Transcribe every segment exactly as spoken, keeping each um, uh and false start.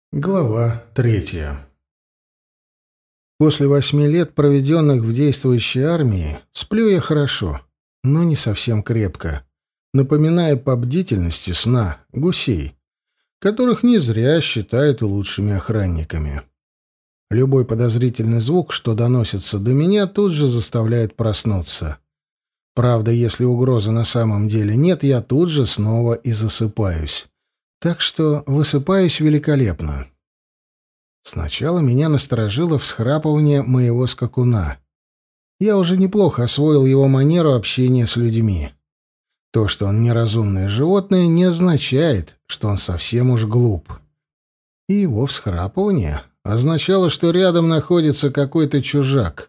Глава третья. После восьми лет, проведенных в действующей армии, сплю я хорошо, но не совсем крепко, напоминая по бдительности сна гусей, которых не зря считают лучшими охранниками. Любой подозрительный звук, что доносится до меня, тут же заставляет проснуться. Правда, если угрозы на самом деле нет, я тут же снова и засыпаюсь. Так что высыпаюсь великолепно. Сначала меня насторожило всхрапывание моего скакуна. Я уже неплохо освоил его манеру общения с людьми. То, что он неразумное животное, не означает, что он совсем уж глуп. И его всхрапывание означало, что рядом находится какой-то чужак.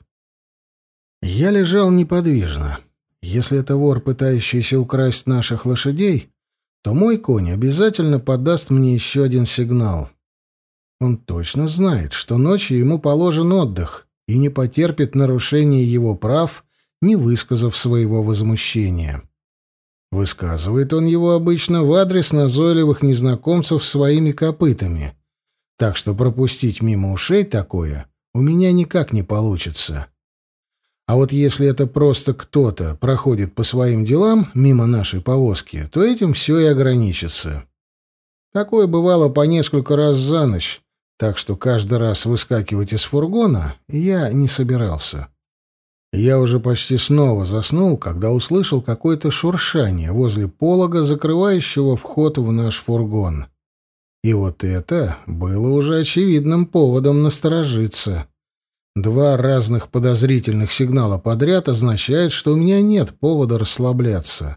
Я лежал неподвижно. Если это вор, пытающийся украсть наших лошадей, то мой конь обязательно подаст мне еще один сигнал. Он точно знает, что ночью ему положен отдых, и не потерпит нарушения его прав, не высказав своего возмущения. Высказывает он его обычно в адрес назойливых незнакомцев своими копытами, так что пропустить мимо ушей такое у меня никак не получится. А вот если это просто кто-то проходит по своим делам мимо нашей повозки, то этим все и ограничится. Такое бывало по несколько раз за ночь, так что каждый раз выскакивать из фургона я не собирался. Я уже почти снова заснул, когда услышал какое-то шуршание возле полога, закрывающего вход в наш фургон. И вот это было уже очевидным поводом насторожиться. Два разных подозрительных сигнала подряд означают, что у меня нет повода расслабляться.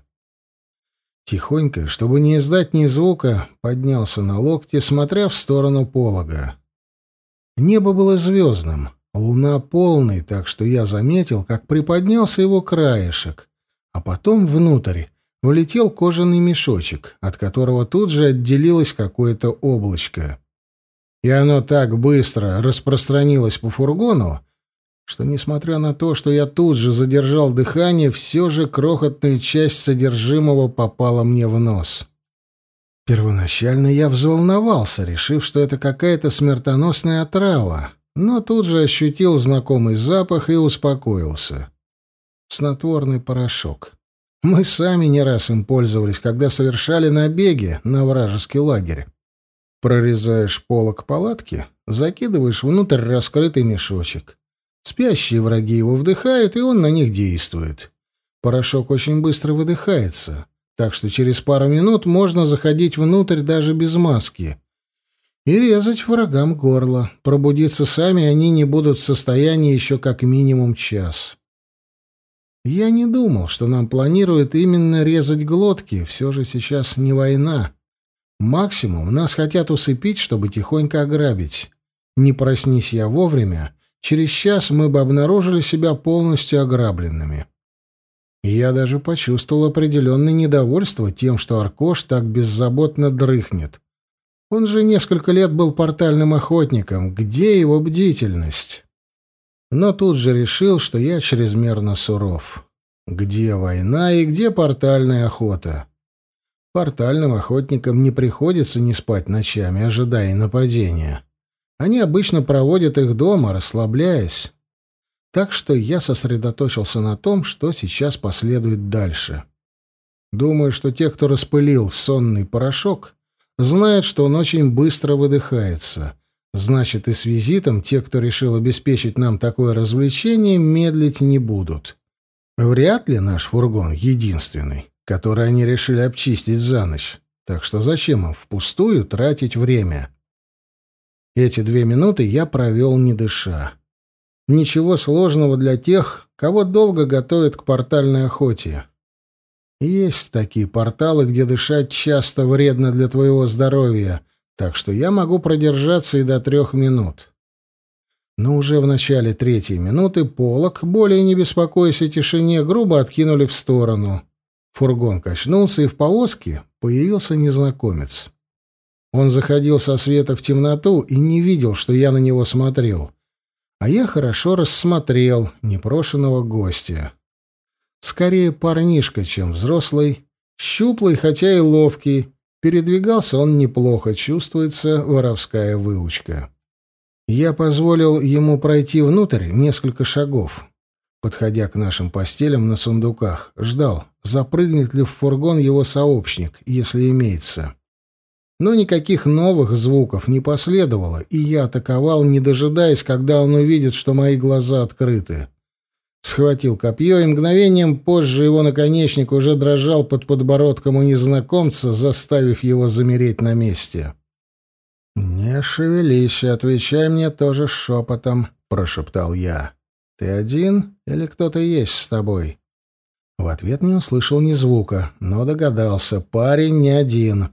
Тихонько, чтобы не издать ни звука, поднялся на локте, смотря в сторону полога. Небо было звездным, луна полной, так что я заметил, как приподнялся его краешек, а потом внутрь влетел кожаный мешочек, от которого тут же отделилось какое-то облачко. И оно так быстро распространилось по фургону, что, несмотря на то, что я тут же задержал дыхание, все же крохотная часть содержимого попала мне в нос. Первоначально я взволновался, решив, что это какая-то смертоносная отрава, но тут же ощутил знакомый запах и успокоился. Снотворный порошок. Мы сами не раз им пользовались, когда совершали набеги на вражеский лагерь. Прорезаешь полог палатки, закидываешь внутрь раскрытый мешочек. Спящие враги его вдыхают, и он на них действует. Порошок очень быстро выдыхается, так что через пару минут можно заходить внутрь даже без маски и резать врагам горло. Пробудиться сами они не будут в состоянии еще как минимум час. Я не думал, что нам планируют именно резать глотки, все же сейчас не война. Максимум нас хотят усыпить, чтобы тихонько ограбить. Не проснись я вовремя, через час мы бы обнаружили себя полностью ограбленными. И я даже почувствовал определенное недовольство тем, что Аркош так беззаботно дрыхнет. Он же несколько лет был портальным охотником. Где его бдительность? Но тут же решил, что я чрезмерно суров. Где война и где портальная охота? Портальным охотникам не приходится не спать ночами, ожидая нападения. Они обычно проводят их дома, расслабляясь. Так что я сосредоточился на том, что сейчас последует дальше. Думаю, что те, кто распылил сонный порошок, знают, что он очень быстро выдыхается. Значит, и с визитом те, кто решил обеспечить нам такое развлечение, медлить не будут. Вряд ли наш фургон единственный, который они решили обчистить за ночь. Так что зачем им впустую тратить время? Эти две минуты я провел не дыша. Ничего сложного для тех, кого долго готовят к портальной охоте. Есть такие порталы, где дышать часто вредно для твоего здоровья, так что я могу продержаться и до трех минут. Но уже в начале третьей минуты полог, более не беспокоясь о тишине, грубо откинули в сторону. Фургон качнулся, и в повозке появился незнакомец. Он заходил со света в темноту и не видел, что я на него смотрел. А я хорошо рассмотрел непрошеного гостя. Скорее парнишка, чем взрослый, щуплый, хотя и ловкий, Передвигался он неплохо, чувствуется воровская выучка. Я позволил ему пройти внутрь несколько шагов. Подходя к нашим постелям на сундуках, ждал, запрыгнет ли в фургон его сообщник, если имеется. Но никаких новых звуков не последовало, и я атаковал, не дожидаясь, когда он увидит, что мои глаза открыты. Схватил копье, и мгновением позже его наконечник уже дрожал под подбородком у незнакомца, заставив его замереть на месте. «Не шевелись, отвечай мне тоже шепотом», — прошептал я. «Ты один или кто-то есть с тобой?» В ответ не услышал ни звука, но догадался, парень не один.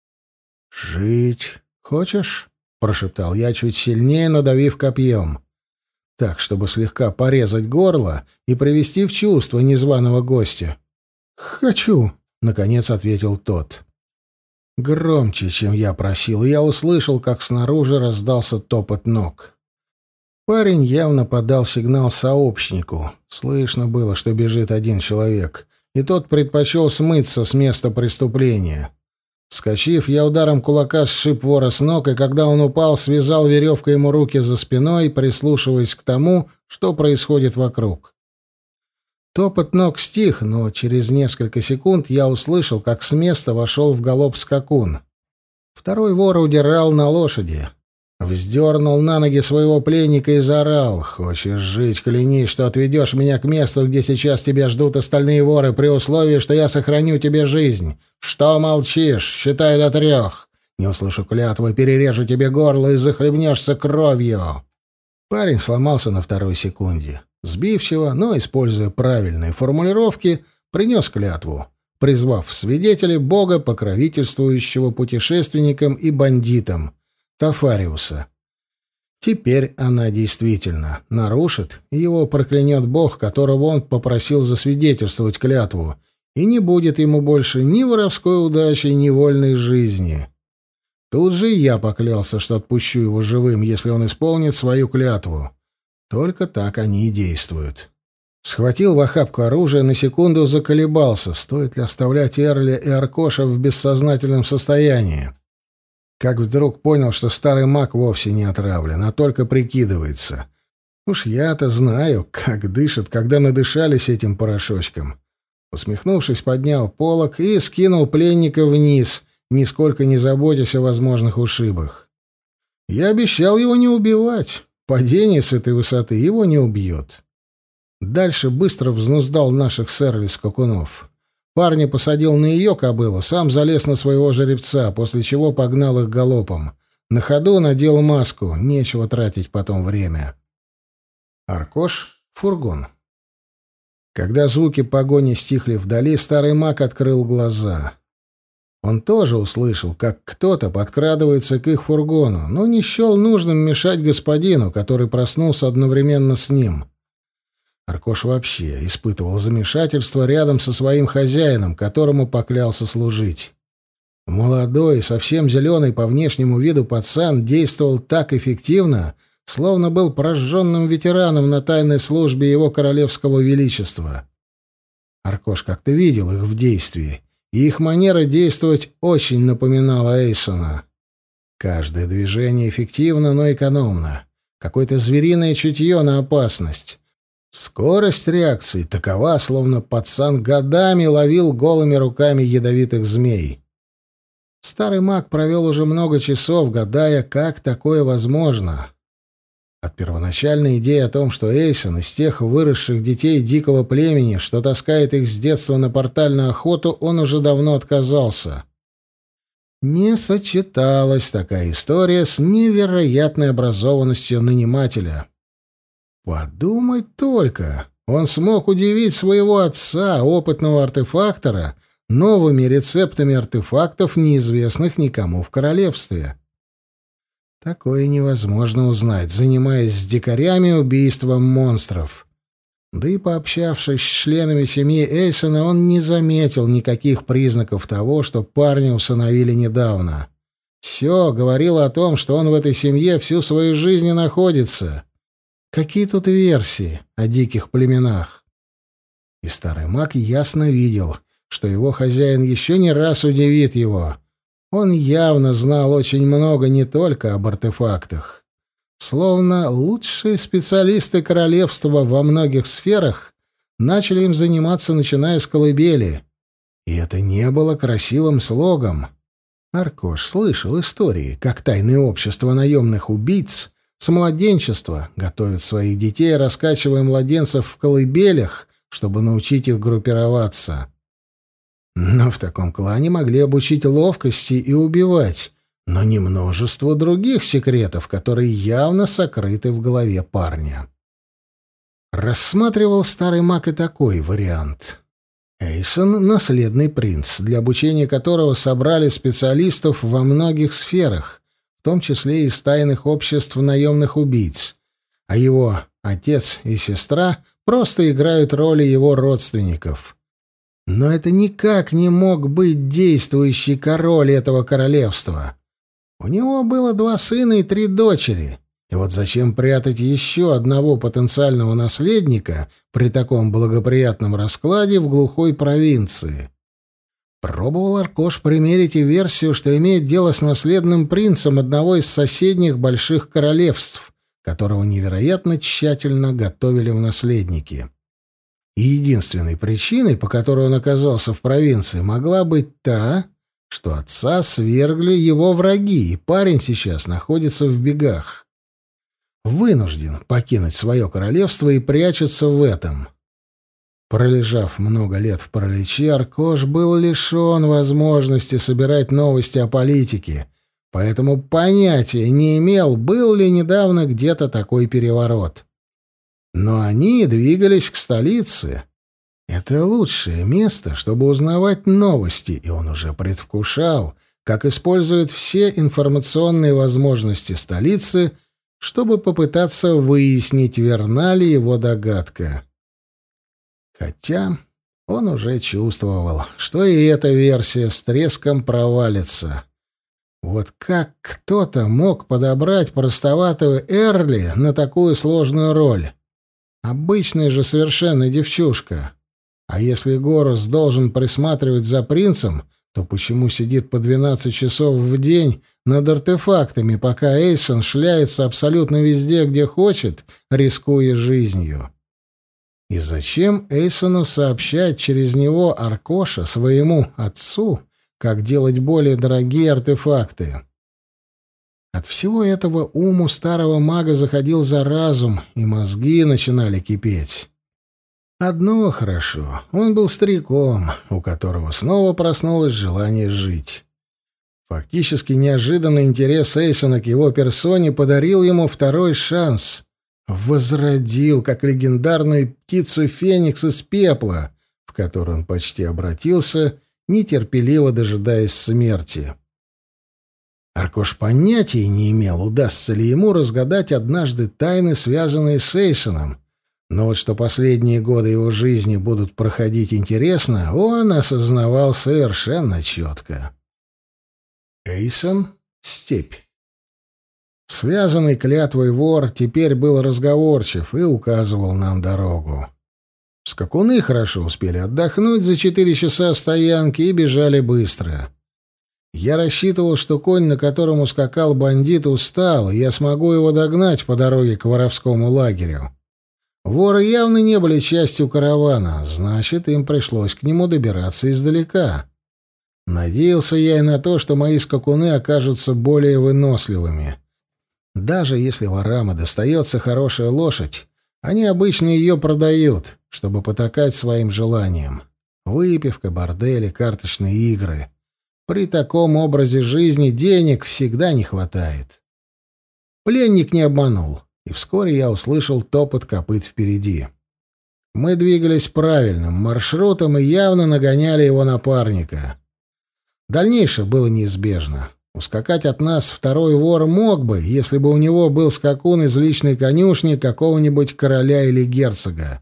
«Жить хочешь?» — прошептал я чуть сильнее, надавив копьем. Так, чтобы слегка порезать горло и привести в чувство незваного гостя. «Хочу», — наконец ответил тот. Громче, чем я просил, я услышал, как снаружи раздался топот ног. Парень явно подал сигнал сообщнику. Слышно было, что бежит один человек, и тот предпочел смыться с места преступления. Вскочив, я ударом кулака сшиб вора с ног, и когда он упал, связал веревкой ему руки за спиной, прислушиваясь к тому, что происходит вокруг. Топот ног стих, но через несколько секунд я услышал, как с места вошел в галоп скакун. Второй вор удирал на лошади. Вздернул на ноги своего пленника и заорал: «Хочешь жить, клянись, что отведешь меня к месту, где сейчас тебя ждут остальные воры, при условии, что я сохраню тебе жизнь. Что молчишь? Считай до трех. Не услышу клятвы, перережу тебе горло и захлебнешься кровью». Парень сломался на второй секунде. Сбивчиво, но, используя правильные формулировки, принес клятву, призвав в свидетели бога, покровительствующего путешественникам и бандитам, Тафариуса. Теперь она действительно нарушит, и его проклянет бог, которого он попросил засвидетельствовать клятву, и не будет ему больше ни воровской удачи, ни вольной жизни. Тут же я поклялся, что отпущу его живым, если он исполнит свою клятву. Только так они и действуют. Схватил в охапку оружие, на секунду заколебался, стоит ли оставлять Эрли и Аркоша в бессознательном состоянии. Как вдруг понял, что старый маг вовсе не отравлен, а только прикидывается. Уж я-то знаю, как дышат, когда надышались этим порошочком. Усмехнувшись, поднял полог и скинул пленника вниз, нисколько не заботясь о возможных ушибах. Я обещал его не убивать. Падение с этой высоты его не убьет. Дальше быстро взнуздал наших с Эрли скакунов. Парня посадил на ее кобылу, сам залез на своего жеребца, после чего погнал их галопом. На ходу надел маску, нечего тратить потом время. Аркош — фургон. Когда звуки погони стихли вдали, старый маг открыл глаза. Он тоже услышал, как кто-то подкрадывается к их фургону, но не счел нужным мешать господину, который проснулся одновременно с ним. Аркош вообще испытывал замешательство рядом со своим хозяином, которому поклялся служить. Молодой, совсем зеленый по внешнему виду пацан действовал так эффективно, словно был прожженным ветераном на тайной службе его королевского величества. Аркош как-то видел их в действии, и их манера действовать очень напоминала Эйсона. Каждое движение эффективно, но экономно. Какое-то звериное чутье на опасность. Скорость реакции такова, словно пацан годами ловил голыми руками ядовитых змей. Старый маг провел уже много часов, гадая, как такое возможно. От первоначальной идеи о том, что Эйсон из тех выросших детей дикого племени, что таскает их с детства на портальную охоту, он уже давно отказался. Не сочеталась такая история с невероятной образованностью нанимателя. Подумать только, он смог удивить своего отца, опытного артефактора, новыми рецептами артефактов, неизвестных никому в королевстве. Такое невозможно узнать, занимаясь с дикарями убийством монстров. Да и пообщавшись с членами семьи Эйсона, он не заметил никаких признаков того, что парня усыновили недавно. Все говорило о том, что он в этой семье всю свою жизнь и находится. Какие тут версии о диких племенах? И старый маг ясно видел, что его хозяин еще не раз удивит его. Он явно знал очень много не только об артефактах. Словно лучшие специалисты королевства во многих сферах начали им заниматься, начиная с колыбели. И это не было красивым слогом. Аркош слышал истории, как тайное общество наемных убийц с младенчества готовят своих детей, раскачивая младенцев в колыбелях, чтобы научить их группироваться. Но в таком клане могли обучить ловкости и убивать, но не множество других секретов, которые явно сокрыты в голове парня. Рассматривал старый маг и такой вариант. Эйсон — наследный принц, для обучения которого собрали специалистов во многих сферах, в том числе и из тайных обществ наемных убийц, а его отец и сестра просто играют роли его родственников. Но это никак не мог быть действующий король этого королевства. У него было два сына и три дочери. И вот зачем прятать еще одного потенциального наследника при таком благоприятном раскладе в глухой провинции? Пробовал Аркош примерить и версию, что имеет дело с наследным принцем одного из соседних больших королевств, которого невероятно тщательно готовили в наследники. И единственной причиной, по которой он оказался в провинции, могла быть та, что отца свергли его враги, и парень сейчас находится в бегах. Вынужден покинуть свое королевство и прячется в этом. Пролежав много лет в параличе, Аркош был лишен возможности собирать новости о политике, поэтому понятия не имел, был ли недавно где-то такой переворот. Но они двигались к столице. Это лучшее место, чтобы узнавать новости, и он уже предвкушал, как использует все информационные возможности столицы, чтобы попытаться выяснить, верна ли его догадка. Хотя он уже чувствовал, что и эта версия с треском провалится. Вот как кто-то мог подобрать простоватую Эрли на такую сложную роль? Обычная же совершенно девчушка. А если Горос должен присматривать за принцем, то почему сидит по двенадцать часов в день над артефактами, пока Эйсон шляется абсолютно везде, где хочет, рискуя жизнью? И зачем Эйсону сообщать через него Аркоша своему отцу, как делать более дорогие артефакты? От всего этого ум у старого мага заходил за разум, и мозги начинали кипеть. Одно хорошо, он был стариком, у которого снова проснулось желание жить. Фактически неожиданный интерес Эйсона к его персоне подарил ему второй шанс. Возродил, как легендарную птицу Феникс из пепла, в которую он почти обратился, нетерпеливо дожидаясь смерти. Аркош понятия не имел, удастся ли ему разгадать однажды тайны, связанные с Эйсоном, но вот что последние годы его жизни будут проходить интересно, он осознавал совершенно четко. Эйсон — степь. Связанный клятвой вор теперь был разговорчив и указывал нам дорогу. Скакуны хорошо успели отдохнуть за четыре часа стоянки и бежали быстро. Я рассчитывал, что конь, на котором ускакал бандит, устал, и я смогу его догнать по дороге к воровскому лагерю. Воры явно не были частью каравана, значит, им пришлось к нему добираться издалека. Надеялся я и на то, что мои скакуны окажутся более выносливыми. Даже если ворам и достается хорошая лошадь, они обычно ее продают, чтобы потакать своим желаниям. Выпивка, бордели, карточные игры. При таком образе жизни денег всегда не хватает. Пленник не обманул, и вскоре я услышал топот копыт впереди. Мы двигались правильным маршрутом и явно нагоняли его напарника. Дальнейшее было неизбежно. Ускакать от нас второй вор мог бы, если бы у него был скакун из личной конюшни какого-нибудь короля или герцога.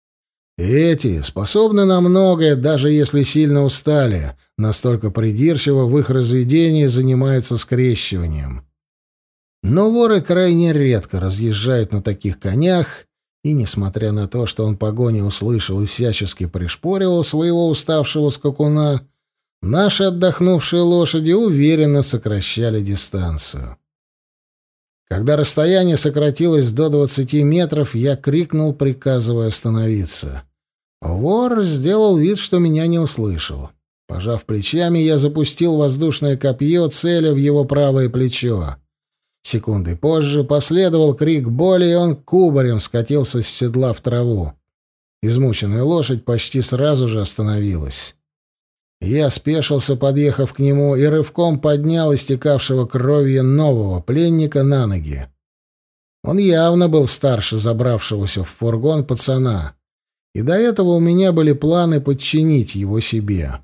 Эти способны на многое, даже если сильно устали, настолько придирчиво в их разведении занимаются скрещиванием. Но воры крайне редко разъезжают на таких конях, и, несмотря на то, что он погони услышал и всячески пришпоривал своего уставшего скакуна, Наши отдохнувшие лошади уверенно сокращали дистанцию. Когда расстояние сократилось до двадцати метров, я крикнул, приказывая остановиться. Вор сделал вид, что меня не услышал. Пожав плечами, я запустил воздушное копье, целя в его правое плечо. Секунды позже последовал крик боли, и он кубарем скатился с седла в траву. Измученная лошадь почти сразу же остановилась. Я спешился, подъехав к нему, и рывком поднял истекавшего кровью нового пленника на ноги. Он явно был старше забравшегося в фургон пацана, и до этого у меня были планы подчинить его себе.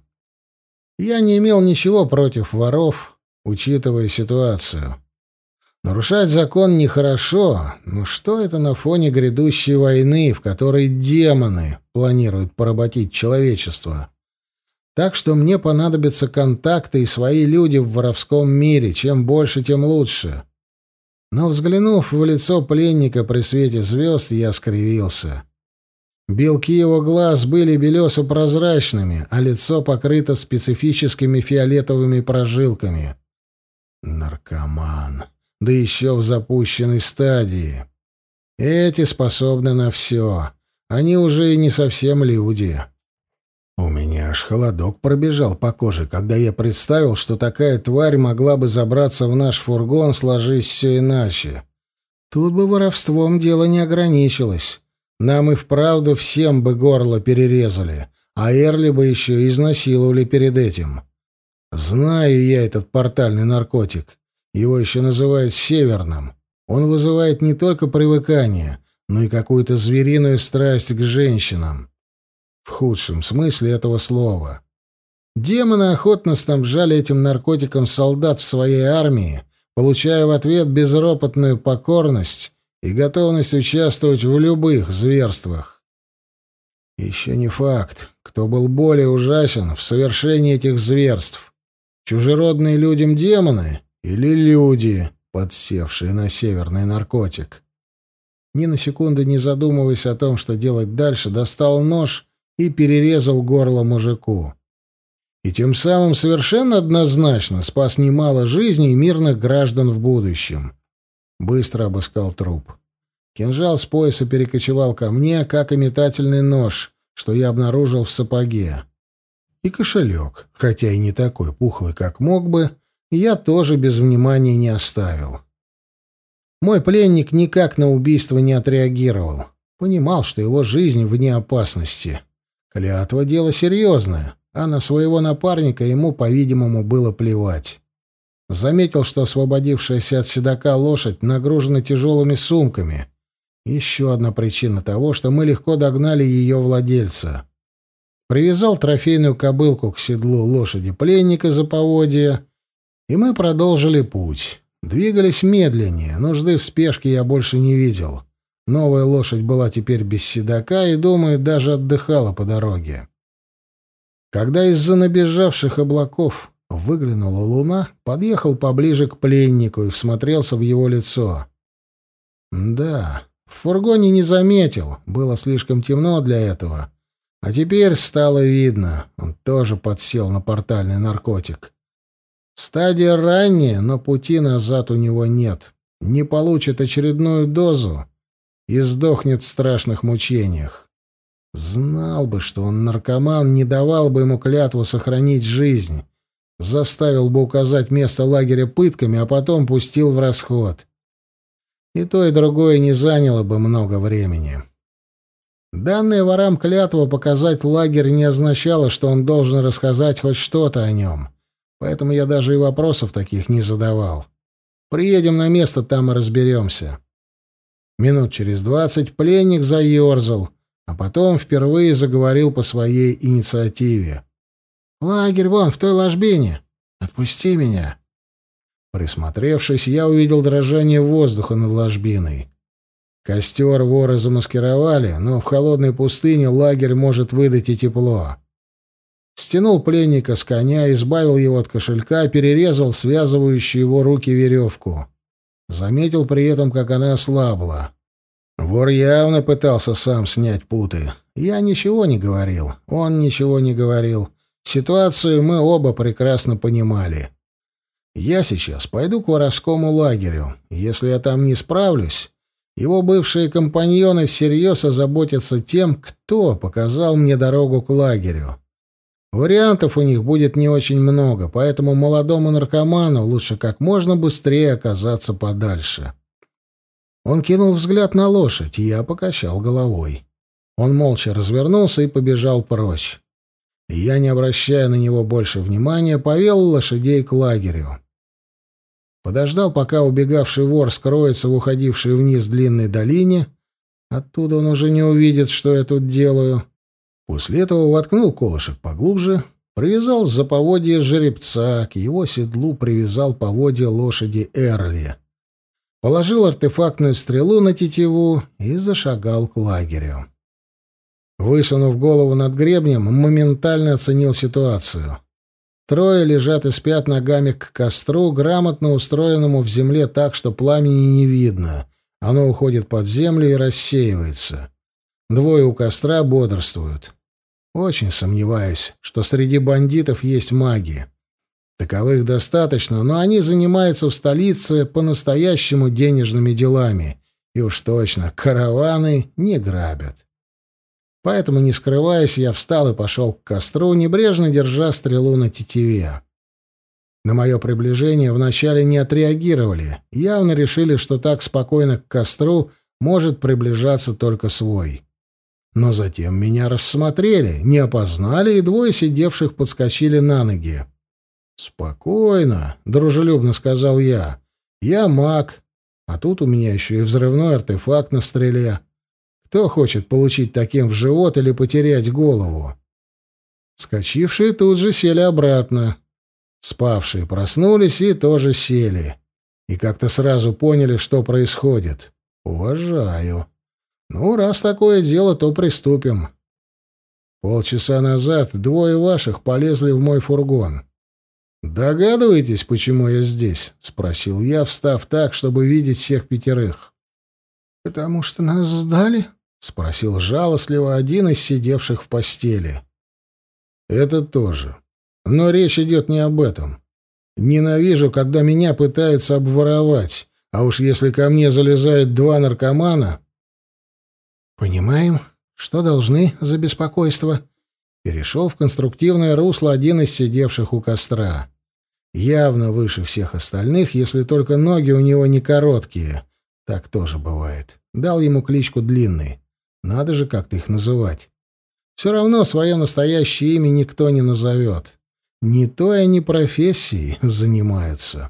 Я не имел ничего против воров, учитывая ситуацию. Нарушать закон нехорошо, но что это на фоне грядущей войны, в которой демоны планируют поработить человечество? Так что мне понадобятся контакты и свои люди в воровском мире. Чем больше, тем лучше. Но, взглянув в лицо пленника при свете звезд, я скривился. Белки его глаз были белесо-прозрачными, а лицо покрыто специфическими фиолетовыми прожилками. Наркоман. Да еще в запущенной стадии. Эти способны на все. Они уже и не совсем люди. У меня аж холодок пробежал по коже, когда я представил, что такая тварь могла бы забраться в наш фургон, сложись все иначе. Тут бы воровством дело не ограничилось. Нам и вправду всем бы горло перерезали, а Эрли бы еще и изнасиловали перед этим. Знаю я этот портальный наркотик. Его еще называют северным. Он вызывает не только привыкание, но и какую-то звериную страсть к женщинам. В худшем смысле этого слова. Демоны охотно снабжали этим наркотиком солдат в своей армии, получая в ответ безропотную покорность и готовность участвовать в любых зверствах. Еще не факт, кто был более ужасен в совершении этих зверств. Чужеродные людям демоны или люди, подсевшие на северный наркотик. Ни на секунду не задумываясь о том, что делать дальше, достал нож и перерезал горло мужику. И тем самым совершенно однозначно спас немало жизней мирных граждан в будущем. Быстро обыскал труп. Кинжал с пояса перекочевал ко мне, как и метательный нож, что я обнаружил в сапоге. И кошелек, хотя и не такой пухлый, как мог бы, я тоже без внимания не оставил. Мой пленник никак на убийство не отреагировал. Понимал, что его жизнь вне опасности. Клятва — дело серьезное, а на своего напарника ему, по-видимому, было плевать. Заметил, что освободившаяся от седока лошадь нагружена тяжелыми сумками. Еще одна причина того, что мы легко догнали ее владельца. Привязал трофейную кобылку к седлу лошади пленника за поводья, и мы продолжили путь. Двигались медленнее, нужды в спешке я больше не видел. Новая лошадь была теперь без седока и, думаю, даже отдыхала по дороге. Когда из-за набежавших облаков выглянула луна, подъехал поближе к пленнику и всмотрелся в его лицо. Да, в фургоне не заметил, было слишком темно для этого. А теперь стало видно, он тоже подсел на портальный наркотик. Стадия ранняя, но пути назад у него нет. Не получит очередную дозу и сдохнет в страшных мучениях. Знал бы, что он наркоман, не давал бы ему клятву сохранить жизнь. Заставил бы указать место лагеря пытками, а потом пустил в расход. И то, и другое не заняло бы много времени. Данная ворам клятва показать лагерь не означало, что он должен рассказать хоть что-то о нем. Поэтому я даже и вопросов таких не задавал. Приедем на место, там и разберемся. Минут через двадцать пленник заерзал, а потом впервые заговорил по своей инициативе. «Лагерь вон, в той ложбине. Отпусти меня». Присмотревшись, я увидел дрожание воздуха над ложбиной. Костер воры замаскировали, но в холодной пустыне лагерь может выдать и тепло. Стянул пленника с коня, избавил его от кошелька, перерезал связывающую его руки веревку. Заметил при этом, как она ослабла. Вор явно пытался сам снять путы. Я ничего не говорил, он ничего не говорил. Ситуацию мы оба прекрасно понимали. Я сейчас пойду к воровскому лагерю. Если я там не справлюсь, его бывшие компаньоны всерьез озаботятся тем, кто показал мне дорогу к лагерю. Вариантов у них будет не очень много, поэтому молодому наркоману лучше как можно быстрее оказаться подальше. Он кинул взгляд на лошадь, и я покачал головой. Он молча развернулся и побежал прочь. И я, не обращая на него больше внимания, повел лошадей к лагерю. Подождал, пока убегавший вор скроется в уходившей вниз длинной долине. Оттуда он уже не увидит, что я тут делаю. После этого воткнул колышек поглубже, привязал за поводья жеребца, к его седлу привязал поводья лошади Эрли. Положил артефактную стрелу на тетиву и зашагал к лагерю. Высунув голову над гребнем, моментально оценил ситуацию. Трое лежат и спят ногами к костру, грамотно устроенному в земле так, что пламени не видно. Оно уходит под землю и рассеивается. Двое у костра бодрствуют. Очень сомневаюсь, что среди бандитов есть маги. Таковых достаточно, но они занимаются в столице по-настоящему денежными делами. И уж точно караваны не грабят. Поэтому, не скрываясь, я встал и пошел к костру, небрежно держа стрелу на тетиве. На мое приближение вначале не отреагировали, явно решили, что так спокойно к костру может приближаться только свой. Но затем меня рассмотрели, не опознали, и двое сидевших подскочили на ноги. «Спокойно», — дружелюбно сказал я. «Я маг, а тут у меня еще и взрывной артефакт на стреле. Кто хочет получить таким в живот или потерять голову?» Скочившие тут же сели обратно. Спавшие проснулись и тоже сели. И как-то сразу поняли, что происходит. Уважаю. Ну, раз такое дело, то приступим. Полчаса назад двое ваших полезли в мой фургон. «Догадываетесь, почему я здесь?» — спросил я, встав так, чтобы видеть всех пятерых. «Потому что нас сдали?» — спросил жалостливо один из сидевших в постели. «Это тоже. Но речь идет не об этом. Ненавижу, когда меня пытаются обворовать, а уж если ко мне залезают два наркомана...» «Понимаем, что должны за беспокойство», — перешел в конструктивное русло один из сидевших у костра. Явно выше всех остальных, если только ноги у него не короткие. Так тоже бывает. Дал ему кличку Длинный. Надо же как-то их называть. Все равно свое настоящее имя никто не назовет. Не той они профессией занимаются.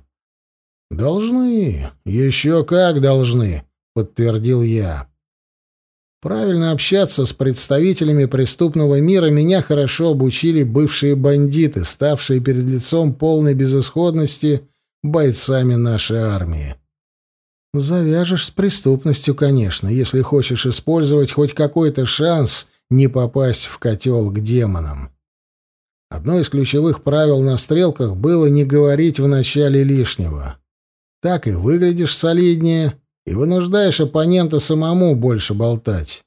«Должны. Еще как должны», — подтвердил я. Правильно общаться с представителями преступного мира меня хорошо обучили бывшие бандиты, ставшие перед лицом полной безысходности бойцами нашей армии. Завяжешь с преступностью, конечно, если хочешь использовать хоть какой-то шанс не попасть в котел к демонам. Одно из ключевых правил на стрелках было не говорить вначале лишнего. Так и выглядишь солиднее, и вынуждаешь оппонента самому больше болтать.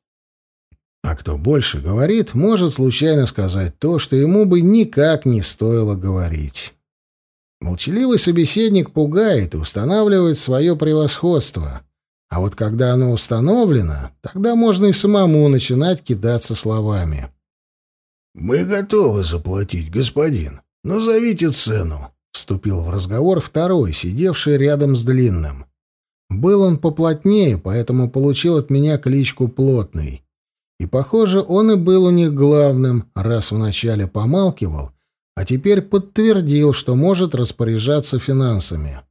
А кто больше говорит, может случайно сказать то, что ему бы никак не стоило говорить. Молчаливый собеседник пугает и устанавливает свое превосходство. А вот когда оно установлено, тогда можно и самому начинать кидаться словами. «Мы готовы заплатить, господин. Назовите цену», — вступил в разговор второй, сидевший рядом с Длинным. Был он поплотнее, поэтому получил от меня кличку Плотный. И, похоже, он и был у них главным, раз вначале помалкивал, а теперь подтвердил, что может распоряжаться финансами.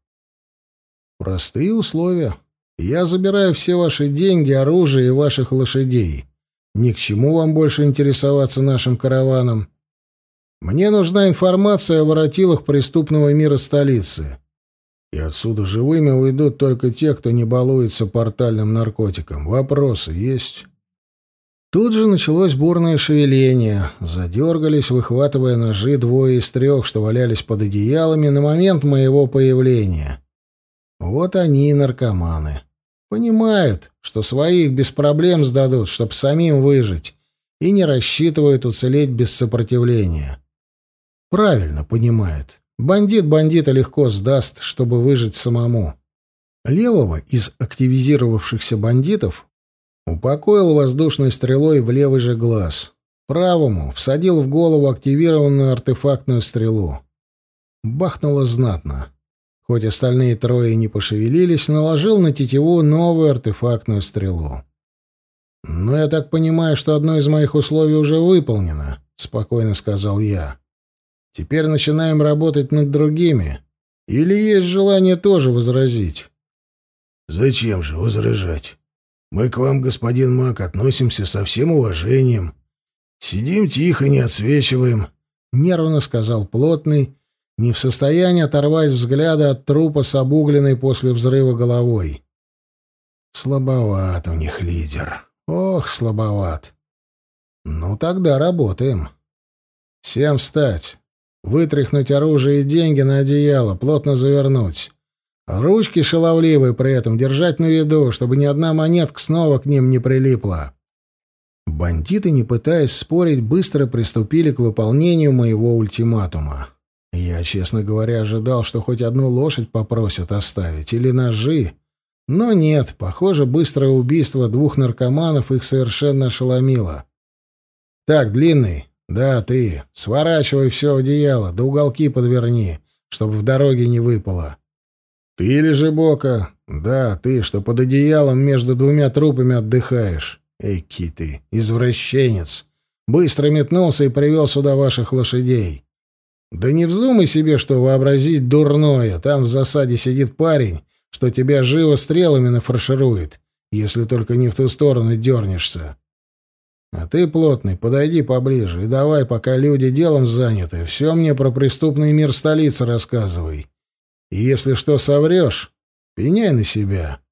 «Простые условия. Я забираю все ваши деньги, оружие и ваших лошадей. Ни к чему вам больше интересоваться нашим караваном. Мне нужна информация о воротилах преступного мира столицы. И отсюда живыми уйдут только те, кто не балуется портальным наркотиком. Вопросы есть?» Тут же началось бурное шевеление. Задергались, выхватывая ножи, двое из трех, что валялись под одеялами на момент моего появления. Вот они и наркоманы. Понимают, что своих без проблем сдадут, чтоб самим выжить, и не рассчитывают уцелеть без сопротивления. Правильно понимает. Бандит бандита легко сдаст, чтобы выжить самому. Левого из активизировавшихся бандитов упокоил воздушной стрелой в левый же глаз. Правому всадил в голову активированную артефактную стрелу. Бахнуло знатно. Хоть остальные трое не пошевелились, наложил на тетиву новую артефактную стрелу. «Но я так понимаю, что одно из моих условий уже выполнено», — спокойно сказал я. «Теперь начинаем работать над другими. Или есть желание тоже возразить?» «Зачем же возражать? Мы к вам, господин маг, относимся со всем уважением. Сидим тихо, не отсвечиваем», — нервно сказал плотный, не в состоянии оторвать взгляда от трупа с обугленной после взрыва головой. «Слабоват у них лидер. Ох, слабоват. Ну, тогда работаем. Всем встать. Вытряхнуть оружие и деньги на одеяло, плотно завернуть. Ручки шаловливые при этом держать на виду, чтобы ни одна монетка снова к ним не прилипла». Бандиты, не пытаясь спорить, быстро приступили к выполнению моего ультиматума. Я, честно говоря, ожидал, что хоть одну лошадь попросят оставить или ножи. Но нет, похоже, быстрое убийство двух наркоманов их совершенно ошеломило. «Так, Длинный, да, ты, сворачивай все в одеяло, да уголки подверни, чтобы в дороге не выпало. Ты, Лежебока, да, ты, что под одеялом между двумя трупами отдыхаешь. Эки ты, извращенец, быстро метнулся и привел сюда ваших лошадей. Да не вздумай себе, что вообразить дурное. Там в засаде сидит парень, что тебя живо стрелами нафарширует, если только не в ту сторону дернешься. А ты, плотный, подойди поближе и давай, пока люди делом заняты, все мне про преступный мир столицы рассказывай. И если что соврешь, пеняй на себя.